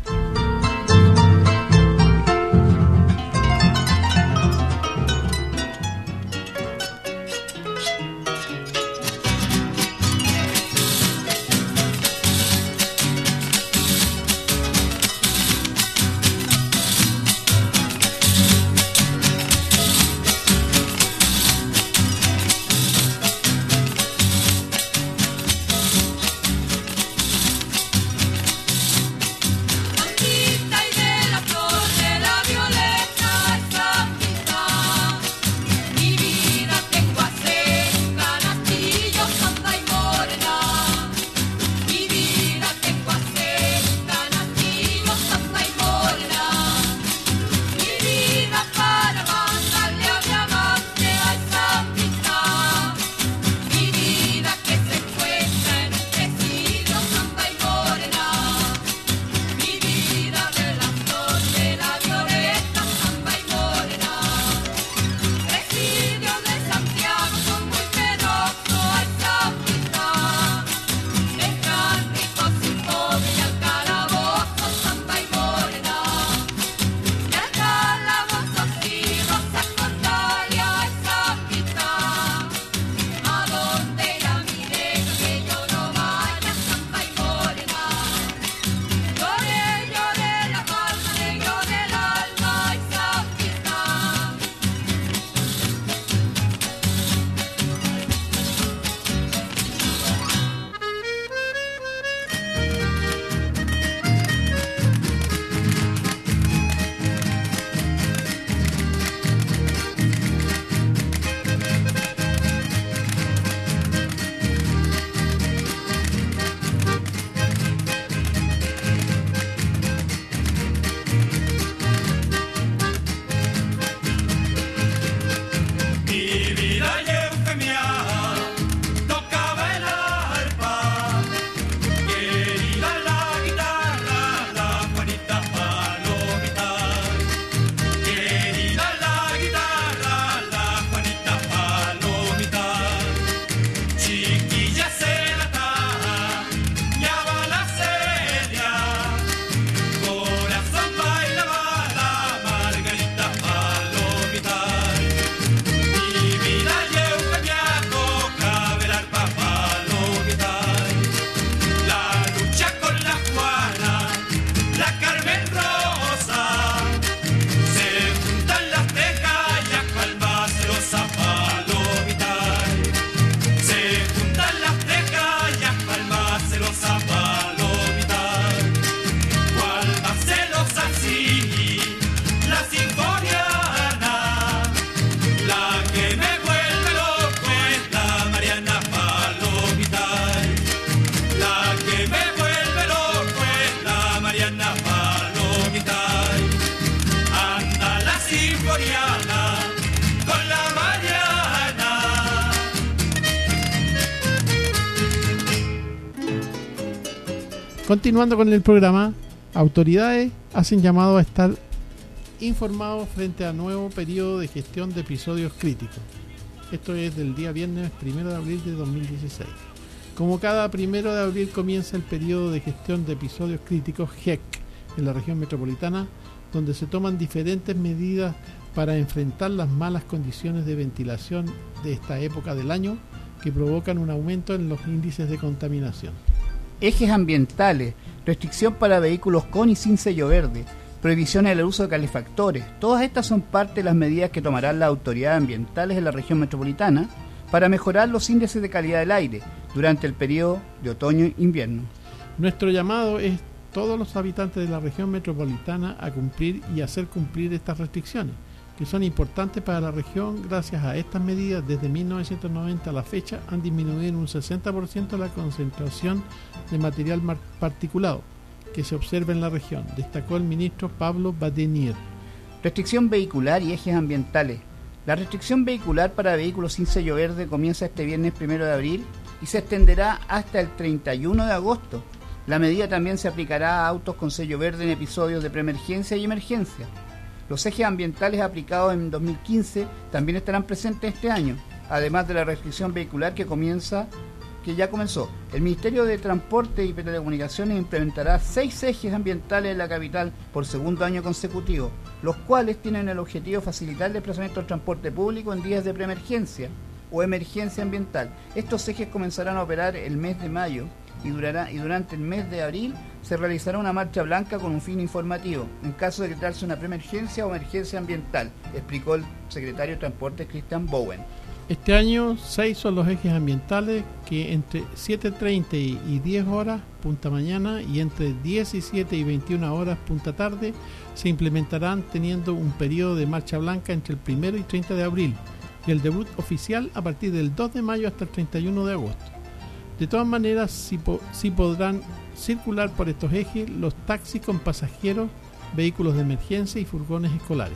Continuando con el programa, autoridades hacen llamado a estar informados frente a nuevo periodo de gestión de episodios críticos. Esto es del día viernes primero de abril de dos mil dieciséis. Como cada primero de abril comienza el periodo de gestión de episodios críticos G E C en la región metropolitana, donde se toman diferentes medidas para enfrentar las malas condiciones de ventilación de esta época del año que provocan un aumento en los índices de contaminación. Ejes ambientales, restricción para vehículos con y sin sello verde, prohibiciones del uso de calefactores. Todas estas son parte de las medidas que tomarán las autoridades ambientales de la región metropolitana para mejorar los índices de calidad del aire, durante el periodo de otoño-invierno. Nuestro llamado es todos los habitantes de la región metropolitana a cumplir y hacer cumplir estas restricciones, que son importantes para la región. Gracias a estas medidas, desde mil novecientos noventa a la fecha, han disminuido en un sesenta por ciento la concentración de material particulado que se observa en la región, destacó el ministro Pablo Badenier. Restricción vehicular y ejes ambientales. La restricción vehicular para vehículos sin sello verde comienza este viernes primero de abril y se extenderá hasta el treinta y uno de agosto. La medida también se aplicará a autos con sello verde en episodios de preemergencia y emergencia. Los ejes ambientales aplicados en dos mil quince también estarán presentes este año, además de la restricción vehicular que comienza, que ya comenzó. El Ministerio de Transporte y Telecomunicaciones implementará seis ejes ambientales en la capital por segundo año consecutivo, los cuales tienen el objetivo de facilitar el desplazamiento del transporte público en días de preemergencia o emergencia ambiental. Estos ejes comenzarán a operar el mes de mayo y durará y durante el mes de abril se realizará una marcha blanca con un fin informativo en caso de decretarse una preemergencia o emergencia ambiental, explicó el secretario de Transporte Christian Bowen. Este año, seis son los ejes ambientales que entre siete treinta y diez horas, punta mañana, y entre diecisiete y veintiuna horas, punta tarde, se implementarán teniendo un periodo de marcha blanca entre el primero y treinta de abril y el debut oficial a partir del dos de mayo hasta el treinta y uno de agosto. De todas maneras, sí, po- sí podrán circular por estos ejes los taxis con pasajeros, vehículos de emergencia y furgones escolares.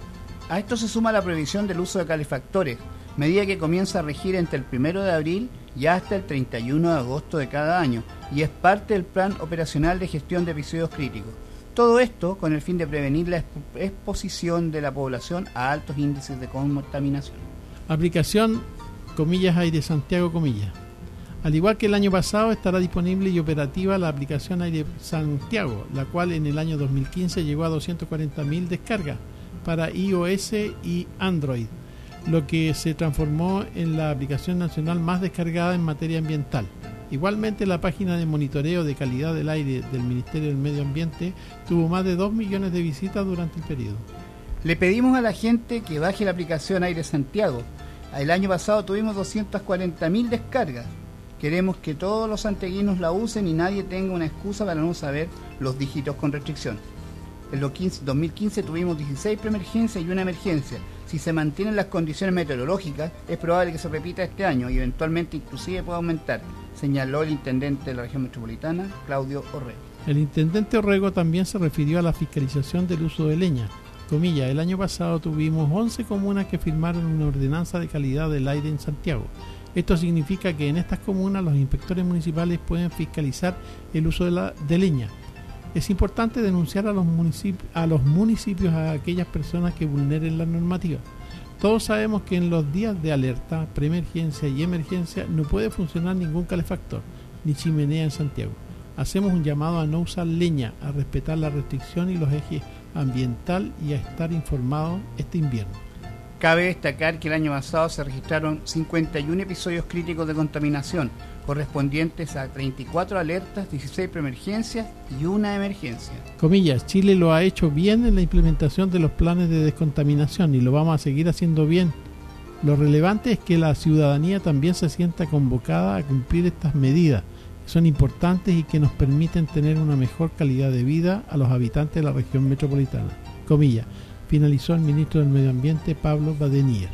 A esto se suma la prohibición del uso de calefactores, medida que comienza a regir entre el primero de abril y hasta el treinta y uno de agosto de cada año, y es parte del Plan Operacional de Gestión de Episodios Críticos. Todo esto con el fin de prevenir la exposición de la población a altos índices de contaminación. Aplicación, comillas, Aire Santiago, comillas. Al igual que el año pasado, estará disponible y operativa la aplicación Aire Santiago, la cual en el año dos mil quince llegó a doscientas cuarenta mil descargas para iOS y Android, lo que se transformó en la aplicación nacional más descargada en materia ambiental. Igualmente, la página de monitoreo de calidad del aire del Ministerio del Medio Ambiente tuvo más de dos millones de visitas durante el periodo. Le pedimos a la gente que baje la aplicación Aire Santiago. El año pasado tuvimos doscientas cuarenta mil descargas. Queremos que todos los santiaguinos la usen y nadie tenga una excusa para no saber los dígitos con restricción. En los dos mil quince tuvimos dieciséis preemergencias y una emergencia. Si se mantienen las condiciones meteorológicas, es probable que se repita este año y eventualmente inclusive pueda aumentar, señaló el intendente de la región metropolitana, Claudio Orrego. El intendente Orrego también se refirió a la fiscalización del uso de leña. Comilla, el año pasado tuvimos once comunas que firmaron una ordenanza de calidad del aire en Santiago. Esto significa que en estas comunas los inspectores municipales pueden fiscalizar el uso de, la, de leña. Es importante denunciar a los, municipios, a los municipios a aquellas personas que vulneren la normativa. Todos sabemos que en los días de alerta, preemergencia y emergencia no puede funcionar ningún calefactor ni chimenea en Santiago. Hacemos un llamado a no usar leña, a respetar la restricción y los ejes ambiental y a estar informados este invierno. Cabe destacar que el año pasado se registraron cincuenta y uno episodios críticos de contaminación, correspondientes a treinta y cuatro alertas, dieciséis preemergencias y una emergencia. Comillas, Chile lo ha hecho bien en la implementación de los planes de descontaminación y lo vamos a seguir haciendo bien. Lo relevante es que la ciudadanía también se sienta convocada a cumplir estas medidas, que son importantes y que nos permiten tener una mejor calidad de vida a los habitantes de la región metropolitana. Comillas, finalizó el ministro del Medio Ambiente, Pablo Badenier.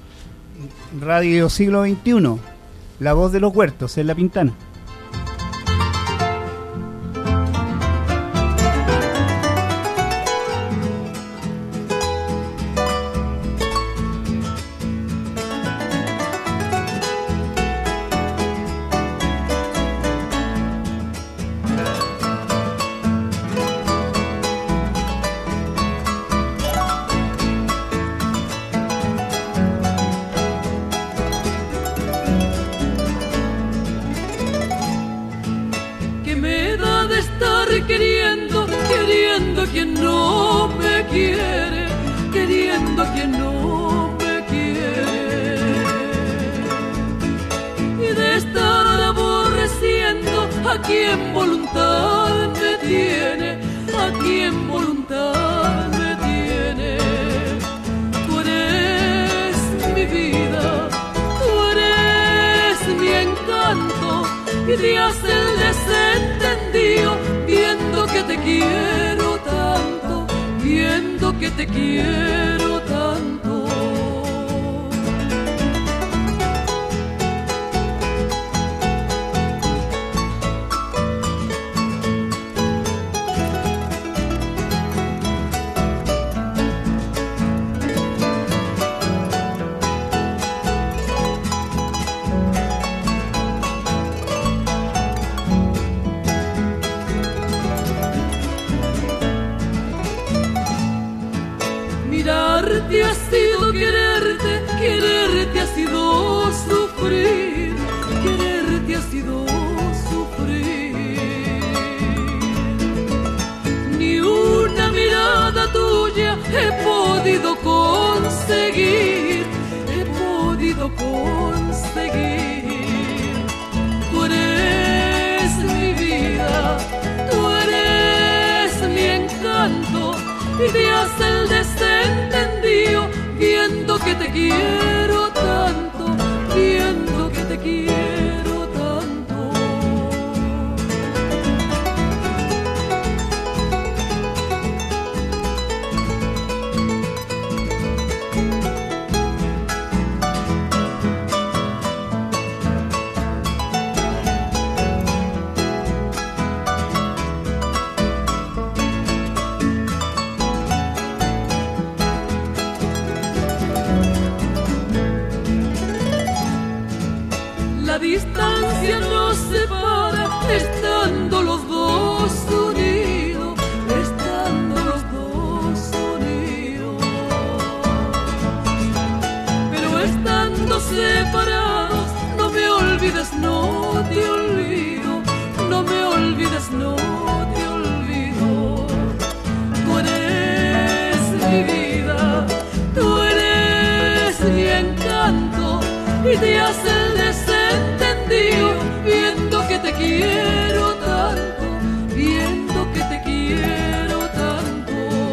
Radio Siglo veintiuno, la voz de los huertos en La Pintana. Queriendo, queriendo quien no me quiere, queriendo quien no me quiere, y de estar aborreciendo a quien voluntad me tiene, a quien voluntad me tiene. Tú eres mi vida, tú eres mi encanto, que te quiero tanto. Mirarte ha sido quererte, quererte ha sido sufrir, quererte ha sido sufrir. Ni una mirada tuya he podido conseguir, he podido conseguir. Tú eres mi vida, tú eres mi encanto, y te hace el desentendido, viendo que te quiero tanto, viendo que te quiero tanto. La distancia nos separa, estando los dos unidos, estando los dos unidos. Pero estando separados, no me olvides, no te olvido, no me olvides, no te olvido. Tú eres mi vida, tú eres mi encanto, y te hace el desentendido, viendo que te quiero tanto, viendo que te quiero tanto.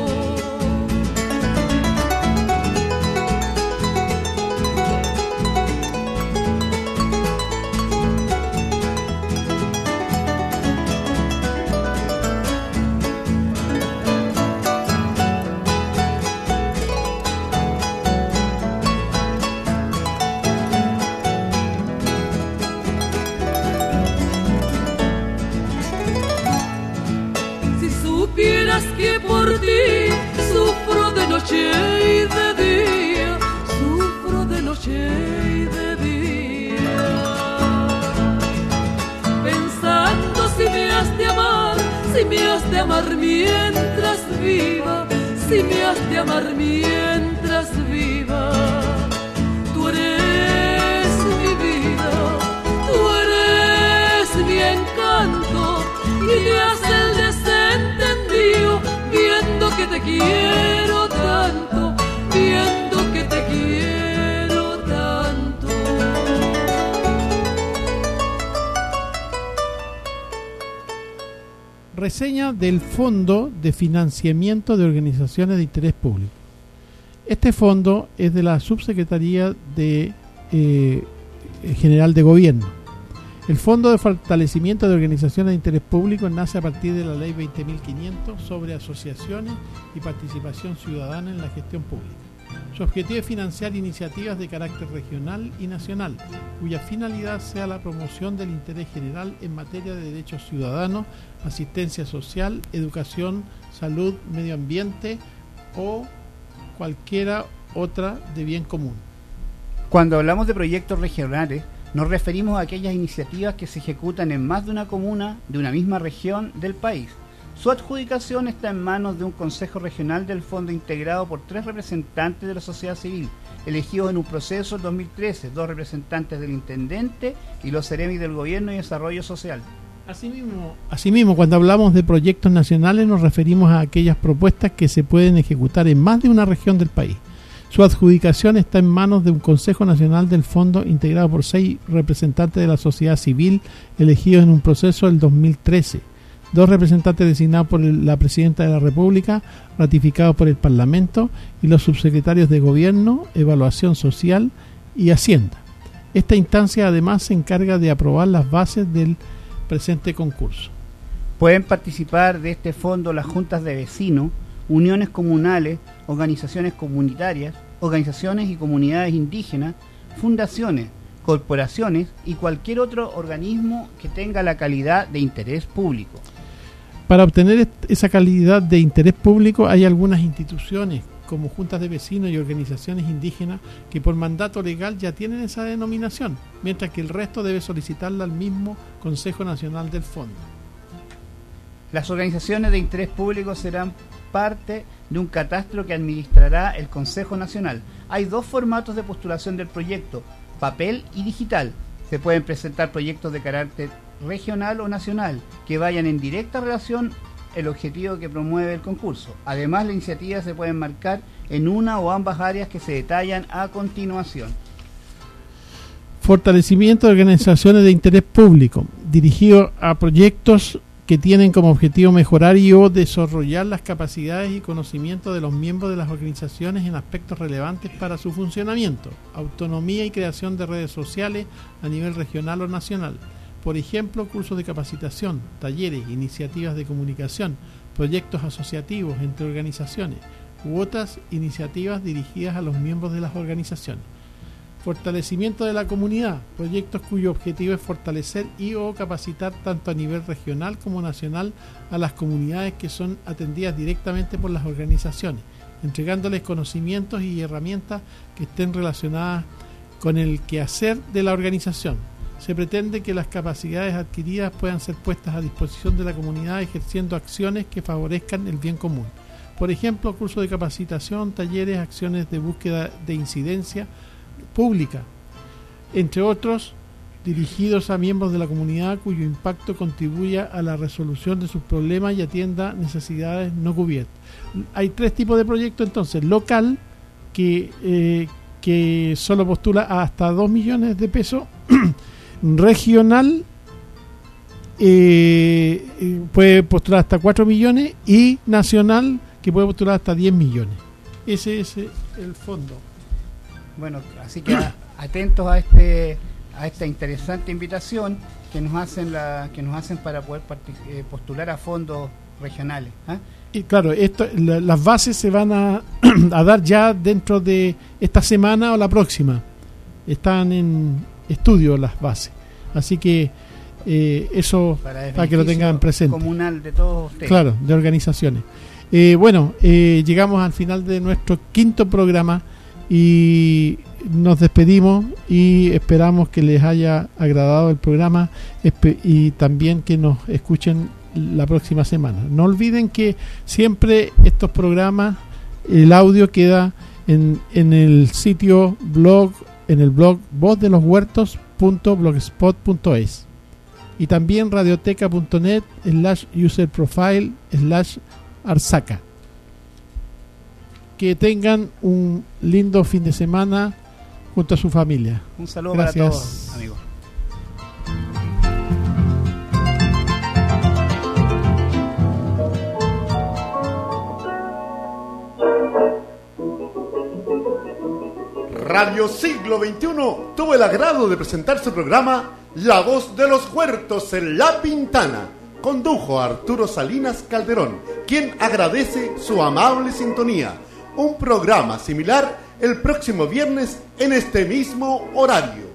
Supieras que por ti sufro de noche y de día, sufro de noche y de día, pensando si me has de amar, si me has de amar mientras viva, si me has de amar mientras viva. Tú eres mi vida, tú eres mi encanto, y me hace el desentendido, viendo que te quiero tanto, viendo que te quiero tanto. Reseña del Fondo de Financiamiento de Organizaciones de Interés Público. Este fondo es de la Subsecretaría de eh, General de Gobierno. El Fondo de Fortalecimiento de Organizaciones de Interés Público nace a partir de la Ley veinte mil quinientos sobre asociaciones y participación ciudadana en la gestión pública. Su objetivo es financiar iniciativas de carácter regional y nacional, cuya finalidad sea la promoción del interés general en materia de derechos ciudadanos, asistencia social, educación, salud, medio ambiente o cualquiera otra de bien común. Cuando hablamos de proyectos regionales, nos referimos a aquellas iniciativas que se ejecutan en más de una comuna de una misma región del país. Su adjudicación está en manos de un Consejo Regional del Fondo integrado por tres representantes de la sociedad civil, elegidos en un proceso en dos mil trece, dos representantes del Intendente y los Ceremis del Gobierno y Desarrollo Social. Asimismo, asimismo, cuando hablamos de proyectos nacionales nos referimos a aquellas propuestas que se pueden ejecutar en más de una región del país. Su adjudicación está en manos de un Consejo Nacional del Fondo integrado por seis representantes de la sociedad civil elegidos en un proceso del dos mil trece, dos representantes designados por la Presidenta de la República, ratificados por el Parlamento, y los subsecretarios de Gobierno, Evaluación Social y Hacienda. Esta instancia además se encarga de aprobar las bases del presente concurso. Pueden participar de este fondo las juntas de vecinos, uniones comunales, organizaciones comunitarias, organizaciones y comunidades indígenas, fundaciones, corporaciones y cualquier otro organismo que tenga la calidad de interés público. Para obtener esa calidad de interés público hay algunas instituciones como juntas de vecinos y organizaciones indígenas que por mandato legal ya tienen esa denominación, mientras que el resto debe solicitarla al mismo Consejo Nacional del Fondo. Las organizaciones de interés público serán parte de un catastro que administrará el Consejo Nacional. Hay dos formatos de postulación del proyecto, papel y digital. Se pueden presentar proyectos de carácter regional o nacional que vayan en directa relación el objetivo que promueve el concurso. Además, la iniciativa se puede enmarcar en una o ambas áreas que se detallan a continuación. Fortalecimiento de organizaciones de interés público, dirigido a proyectos que tienen como objetivo mejorar y o desarrollar las capacidades y conocimientos de los miembros de las organizaciones en aspectos relevantes para su funcionamiento, autonomía y creación de redes sociales a nivel regional o nacional. Por ejemplo, cursos de capacitación, talleres, iniciativas de comunicación, proyectos asociativos entre organizaciones u otras iniciativas dirigidas a los miembros de las organizaciones. Fortalecimiento de la comunidad, proyectos cuyo objetivo es fortalecer y o capacitar tanto a nivel regional como nacional a las comunidades que son atendidas directamente por las organizaciones, entregándoles conocimientos y herramientas que estén relacionadas con el quehacer de la organización. Se pretende que las capacidades adquiridas puedan ser puestas a disposición de la comunidad ejerciendo acciones que favorezcan el bien común. Por ejemplo, cursos de capacitación, talleres, acciones de búsqueda de incidencia pública, entre otros, dirigidos a miembros de la comunidad cuyo impacto contribuya a la resolución de sus problemas y atienda necesidades no cubiertas. Hay tres tipos de proyectos entonces: local, que, eh, que solo postula hasta dos millones de pesos, regional, eh, puede postular hasta cuatro millones, y nacional, que puede postular hasta diez millones. Ese es el fondo. Bueno, así que atentos a este a esta interesante invitación que nos hacen la que nos hacen para poder eh, postular a fondos regionales. ¿eh? Y claro, esto, la, las bases se van a, a dar ya dentro de esta semana o la próxima. Están en estudio las bases, así que eh, eso para, para que lo tengan presente. Comunal de todos ustedes. Claro, de organizaciones. Eh, bueno, eh, llegamos al final de nuestro quinto programa y nos despedimos y esperamos que les haya agradado el programa y también que nos escuchen la próxima semana. No olviden que siempre estos programas, el audio queda en, en el sitio blog, en el blog voz de los huertos punto blogspot punto es y también radioteca punto net slash user profile slash arzaca. Que tengan un lindo fin de semana junto a su familia. Un saludo Gracias. Para todos, amigos. Radio Siglo veintiuno tuvo el agrado de presentar su programa La Voz de los Huertos en La Pintana. Condujo a Arturo Salinas Calderón, quien agradece su amable sintonía. Un programa similar el próximo viernes en este mismo horario.